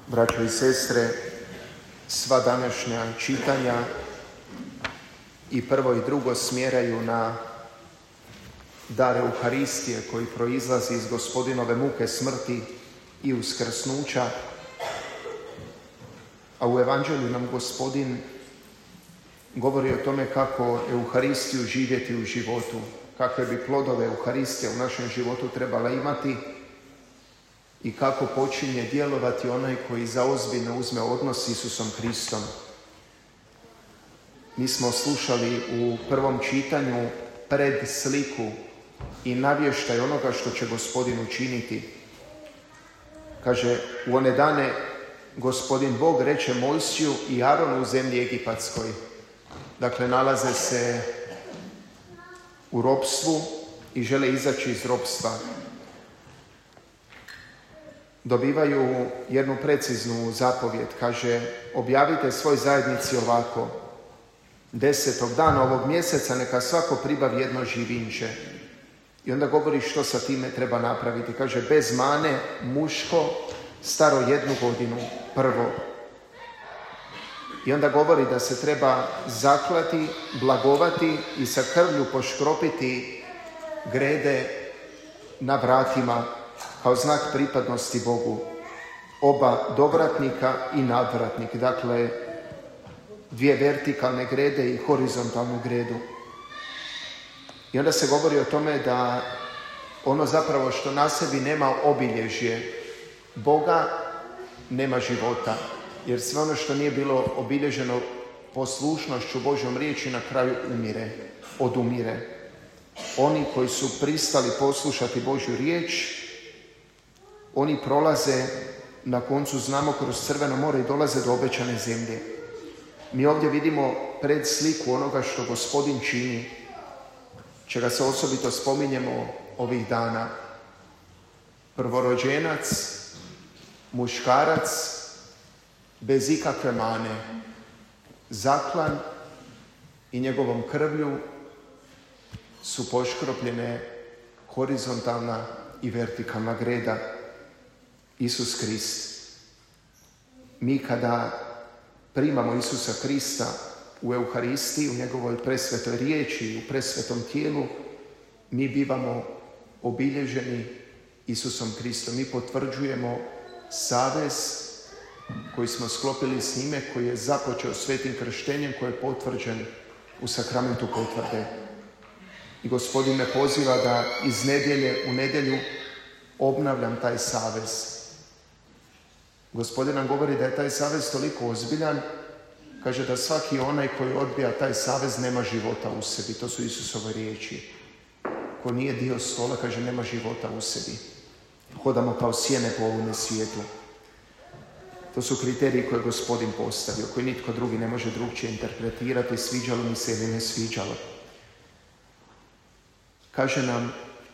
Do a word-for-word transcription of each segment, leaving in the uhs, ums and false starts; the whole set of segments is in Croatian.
Braćo i sestre, sva današnja čitanja i prvo i drugo smjeraju na dar Euharistije koji proizlazi iz Gospodinove muke, smrti i uskrsnuća. A u Evanđelju nam Gospodin govori o tome kako Euharistiju živjeti u životu, kakve bi plodove Euharistija u našem životu trebala imati i kako počinje djelovati onaj koji zaozbiljno uzme odnos s Isusom Kristom. Mi smo slušali u prvom čitanju pred sliku i navještaj onoga što će Gospodin učiniti. Kaže, u one dane Gospodin Bog reče Mojsiju i Aronu u zemlji Egipatskoj. Dakle, nalaze se u ropstvu i žele izaći iz ropstva. Dobivaju jednu preciznu zapovjed. Kaže, objavite svoj zajednici ovako. Desetog dana ovog mjeseca neka svako pribavi jedno živinče. I onda govori što sa time treba napraviti. Kaže, bez mane, muško, staro jednu godinu, prvo. I onda govori da se treba zaklati, blagovati i sa krvlju poškropiti grede na vratima kao znak pripadnosti Bogu. Oba dovratnika i nadvratnik, dakle dvije vertikalne grede i horizontalnu gredu. I onda se govori o tome da ono zapravo što na sebi nema obilježje Boga nema života. Jer sve ono što nije bilo obilježeno poslušnošću Božjom riječi na kraju umire, odumire. Oni koji su pristali poslušati Božju riječ, oni prolaze, na koncu znamo, kroz Crveno more i dolaze do obećane zemlje. Mi ovdje vidimo pred sliku onoga što Gospodin čini, čega se osobito spominjemo ovih dana. Prvorođenac, muškarac, bez ikakve mane, zaklan i njegovom krvlju su poškropljene horizontalna i vertikalna greda. Isus Krist. Mi kada primamo Isusa Krista u Euharistiji, u njegovoj presvetoj riječi i u presvetom tijelu, mi bivamo obilježeni Isusom Kristom. Mi potvrđujemo savez koji smo sklopili s njime, koji je započeo svetim krštenjem, koji je potvrđen u sakramentu potvrde. I Gospodin me poziva da iz nedjelje u nedjelju obnavljam taj savez. Gospodin nam govori da je taj savez toliko ozbiljan, kaže da svaki onaj koji odbija taj savez nema života u sebi. To su Isusove riječi. Ko nije dio stola, kaže, nema života u sebi. Hodamo kao sjene po ovome svijetu. To su kriteriji koje je Gospodin postavio, koji nitko drugi ne može drugčije interpretirati, sviđalo mi se ili ne sviđalo. Kaže nam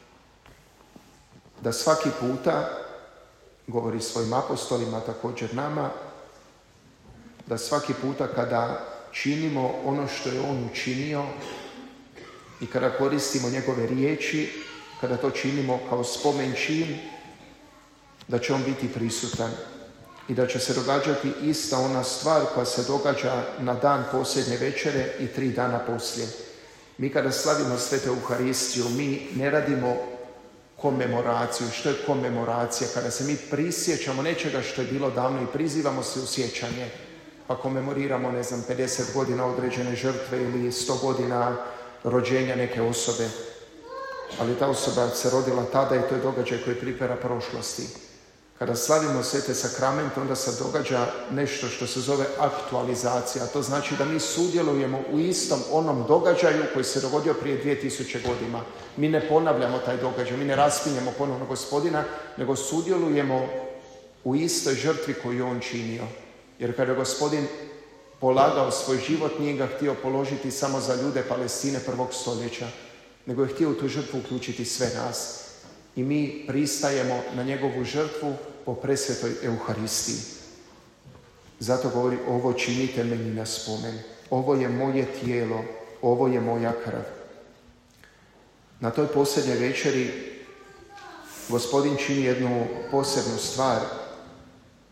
da svaki puta, govori svojim apostolima, također nama, da svaki puta kada činimo ono što je on učinio i kada koristimo njegove riječi, kada to činimo kao spomen čin, da će on biti prisutan i da će se događati ista ona stvar koja se događa na dan posljednje večere i tri dana poslije. Mi kada slavimo Svetu Euharistiju, mi ne radimo komemoraciju. Što je komemoracija? Kada se mi prisjećamo nečega što je bilo davno i prizivamo se u sjećanje, pa komemoriramo, ne znam, pedeset godina određene žrtve ili sto godina rođenja neke osobe. Ali ta osoba se rodila tada i to je događaj koji pripera prošlosti. Kada slavimo svete sakramente, onda se događa nešto što se zove aktualizacija. To znači da mi sudjelujemo u istom onom događaju koji se dogodio prije dvije tisuće godina. Mi ne ponavljamo taj događaj, mi ne raspinjemo ponovno Gospodina, nego sudjelujemo u istoj žrtvi koju je on činio. Jer kada je Gospodin polagao svoj život, nije ga htio položiti samo za ljude Palestine prvog stoljeća, nego je htio u tu žrtvu uključiti sve nas. I mi pristajemo na njegovu žrtvu po presvetoj Euharistiji. Zato govori, ovo činite meni na spomen. Ovo je moje tijelo, ovo je moja krv. Na toj posljednjoj večeri Gospodin čini jednu posebnu stvar.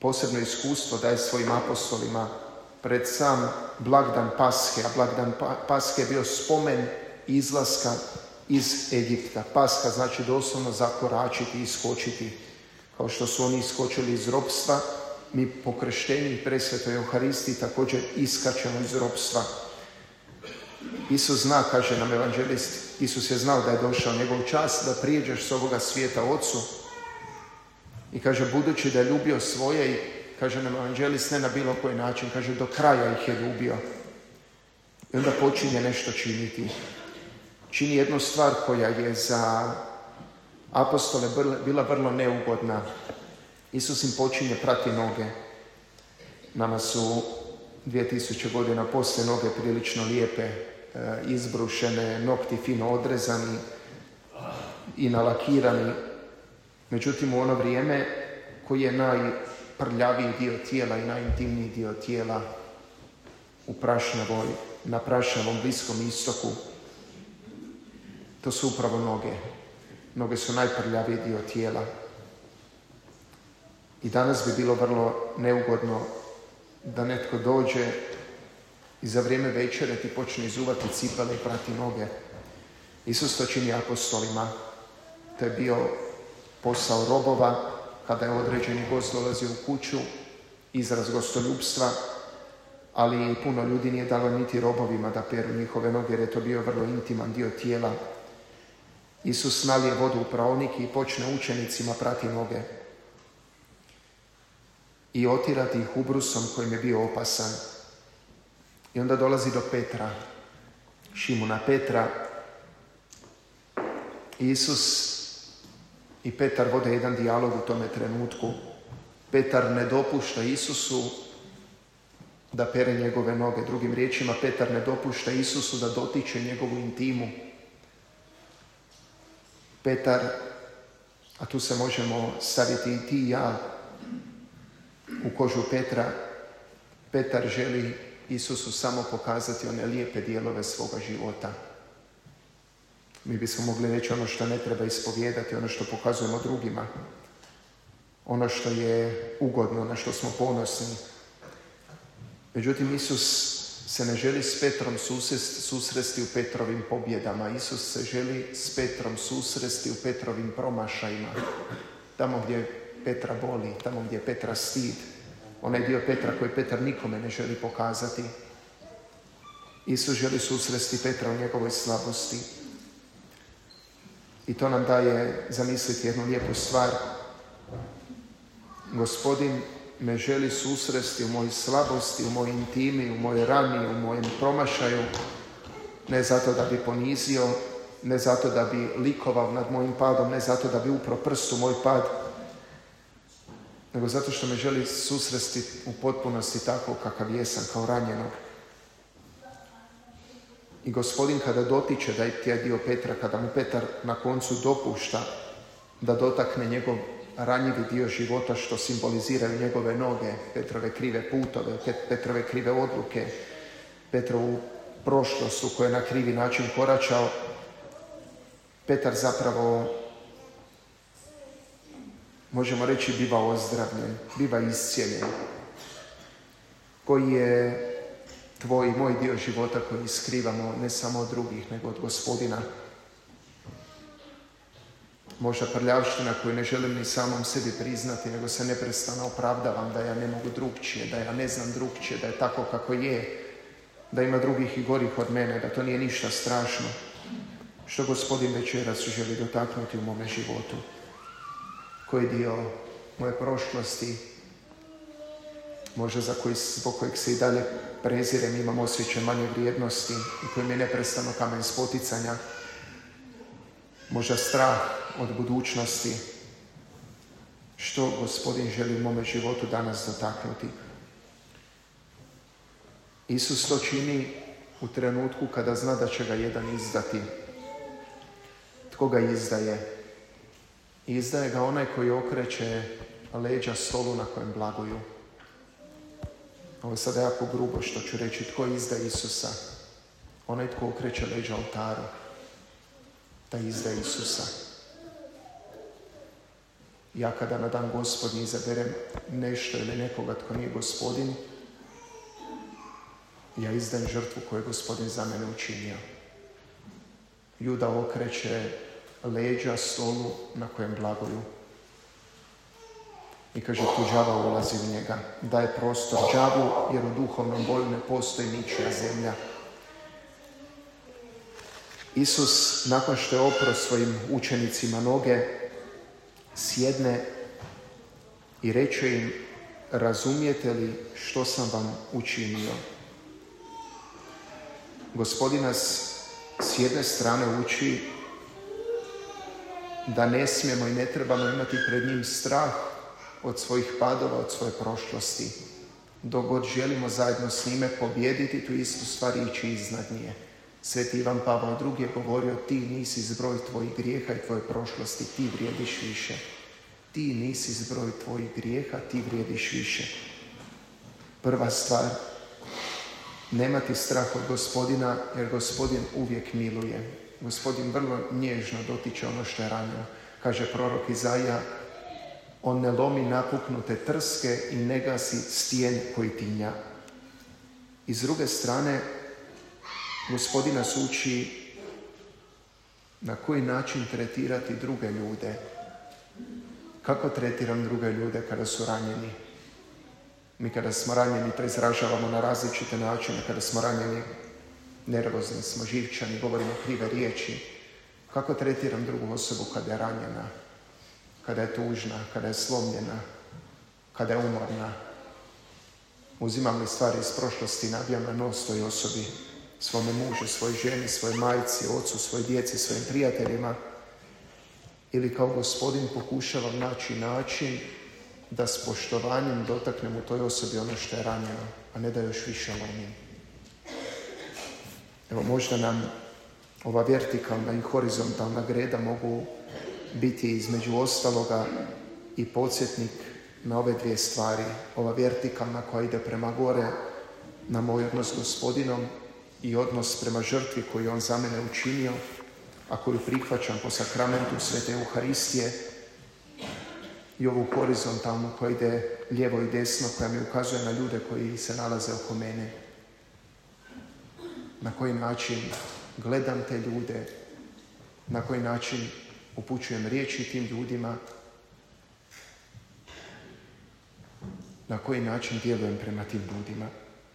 posebno iskustvo daje svojim apostolima pred sam blagdan Pashe, a blagdan Pashe je bio spomen izlaska iz Egipta. Pasha znači doslovno zakoračiti, iskočiti. Kao što su oni iskočili iz ropstva, mi po krštenju i presvetoj Euharistiji također iskačemo iz ropstva. Isus zna, kaže nam evanđelist, Isus je znao da je došao njegov čas da prijeđeš s ovoga svijeta Ocu. I kaže, budući da je ljubio svoje, i kaže nam evanđelist, ne na bilo koji način, kaže, do kraja ih je ljubio. I onda počinje nešto činiti. Čini jednu stvar koja je za apostole bila vrlo neugodna. Isus im počinje prati noge. Nama su dvije tisuće godina poslije noge prilično lijepe, izbrušene, nokti fino odrezani i nalakirani. Međutim, u ono vrijeme koji je najprljaviji dio tijela i najintimniji dio tijela u prašnjavoj, na prašnjavom Bliskom istoku, to su upravo noge. Noge su najprljaviji dio tijela. I danas bi bilo vrlo neugodno da netko dođe i za vrijeme večere ti počne izuvati cipele i prati noge. Isus to čini apostolima. To je bio posao robova, kada je određeni gost dolazio u kuću, izraz gostoljubstva, ali puno ljudi nije dalo niti robovima da peru njihove noge, jer je to bio vrlo intiman dio tijela. Isus nalije vodu u praonik i počne učenicima prati noge i otirati ih ubrusom kojim je bio opasan. I onda dolazi do Petra, Šimuna Petra. Isus i Petar vode jedan dijalog u tome trenutku. Petar ne dopušta Isusu da pere njegove noge. Drugim riječima, Petar ne dopušta Isusu da dotiče njegovu intimu. Petar, a tu se možemo staviti i ti i ja u kožu Petra, Petar želi Isusu samo pokazati one lijepe dijelove svoga života. Mi bismo mogli reći ono što ne treba ispovijedati, ono što pokazujemo drugima, ono što je ugodno, na što smo ponosni. Međutim, Isus se ne želi s Petrom susresti u Petrovim pobjedama. Isus se želi s Petrom susresti u Petrovim promašajima. Tamo gdje Petra boli, tamo gdje Petra stid. Onaj dio Petra koji Petar nikome ne želi pokazati. Isus želi susresti Petra u njegovoj slabosti. I to nam daje zamisliti jednu lijepu stvar. Gospodin me želi susresti u mojoj slabosti, u mojoj intimi, u mojoj rani, u mojem promašaju, ne zato da bi ponizio, ne zato da bi likovao nad mojim padom, ne zato da bi upro prst u moj pad, nego zato što me želi susresti u potpunosti tako kakav jesam, kao ranjenog. I Gospodin kada dotiče da je taj dio Petra, kada mu Petar na koncu dopušta da dotakne njegov ranjivi dio života što simboliziraju njegove noge, Petrove krive putove, Petrove krive odluke, Petrovu prošlost u kojoj je na krivi način koračao, Petar zapravo, možemo reći, biva ozdravljen, biva iscijeljen. Koji je tvoj i moj dio života koji skrivamo ne samo od drugih, nego od Gospodina. Možda prljavština koju ne želim ni samom sebi priznati, nego se neprestano opravdavam da ja ne mogu drugčije, da ja ne znam drugčije, da je tako kako je, da ima drugih i gorih od mene, da to nije ništa strašno. Što Gospodin večeras želi dotaknuti u mome životu? Koji dio moje prošlosti, možda za koji, zbog kojeg se i dalje prezirem, imam osjećaj manje vrijednosti i koji mi je neprestano kamen spoticanja, možda strah od budućnosti. Što Gospodin želi u mome životu danas dotaknuti? Isus to čini u trenutku kada zna da će ga jedan izdati. Tko ga izdaje? Izdaje ga onaj koji okreće leđa stolu na kojem blaguju. Ovo je sada jako grubo što ću reći. Tko izdaje Isusa? Onaj tko okreće leđa oltaru. Da izdaje Isusa. Ja kada na dan Gospodnji izaberem nešto ili nekoga tko nije Gospodin, ja izdajem žrtvu koju je Gospodin za mene učinio. Juda okreće leđa stolu na kojem blagoju. I kaže, tu đavo ulazi u njega. Daje prostor đavu, jer u duhovnom boju ne postoji ničija zemlja. Isus, nakon što je opro svojim učenicima noge, sjedne i reče im, razumijete li što sam vam učinio? Gospodin nas s jedne strane uči da ne smijemo i ne trebamo imati pred njim strah od svojih padova, od svoje prošlosti. Dok god želimo zajedno s njime pobijediti tu istu stvar i ići iznad nje. Sveti Ivan Pavao drugi je govorio, ti nisi zbroj tvojih grijeha i tvoje prošlosti, ti vrijediš više. Ti nisi zbroj tvojih grijeha, ti vrijediš više. Prva stvar, nemati strah od Gospodina, jer Gospodin uvijek miluje. Gospodin vrlo nježno dotiče ono što je ranjeno. Kaže prorok Izaija, on ne lomi napuknute trske i ne gasi stijen koji tinja. I s druge strane, Gospodin nas uči na koji način tretirati druge ljude. Kako tretiram druge ljude kada su ranjeni? Mi kada smo ranjeni to izražavamo na različite načine. Kada smo ranjeni, nervozni smo, živčani, govorimo krive riječi. Kako tretiram drugu osobu kada je ranjena, kada je tužna, kada je slomljena, kada je umorna? Uzimam li stvari iz prošlosti i nabijam na nos toj osobi, svome mužu, svojoj ženi, svojoj majci, ocu, svojoj djeci, svojim prijateljima? Ili kao Gospodin pokušavam naći način da s poštovanjem dotaknem u toj osobi ono što je ranjeno, a ne da još više lomim. Evo, možda nam ova vertikalna i horizontalna greda mogu biti između ostaloga i podsjetnik na ove dvije stvari. Ova vertikalna koja ide prema gore na moj odnos s Gospodinom i odnos prema žrtvi koju on za mene učinio, a koju prihvaćam po sakramentu Svete Euharistije, i ovu horizontalnu koja ide lijevo i desno, koja mi ukazuje na ljude koji se nalaze oko mene. Na koji način gledam te ljude, na koji način upućujem riječi tim ljudima, na koji način djelujem prema tim ljudima.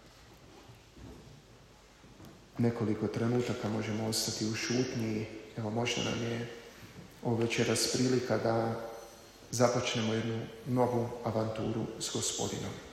Nekoliko trenutaka možemo ostati u šutnji. Evo, možda nam je ovo večeras prilika da započnemo jednu novu avanturu s Gospodinom.